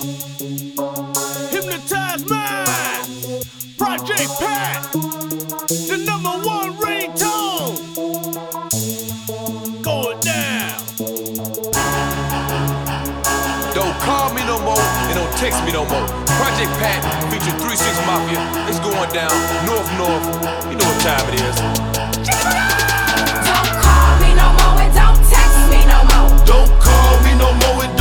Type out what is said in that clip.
Hypnotize mind. Project Pat. The #1 ringtone. Going down. Don't call me no more and don't text me no more. Project Pat featuring 3 6 Mafia. It's going down north. You know what time it is. Don't call me no more and don't text me no more. Don't call me no more and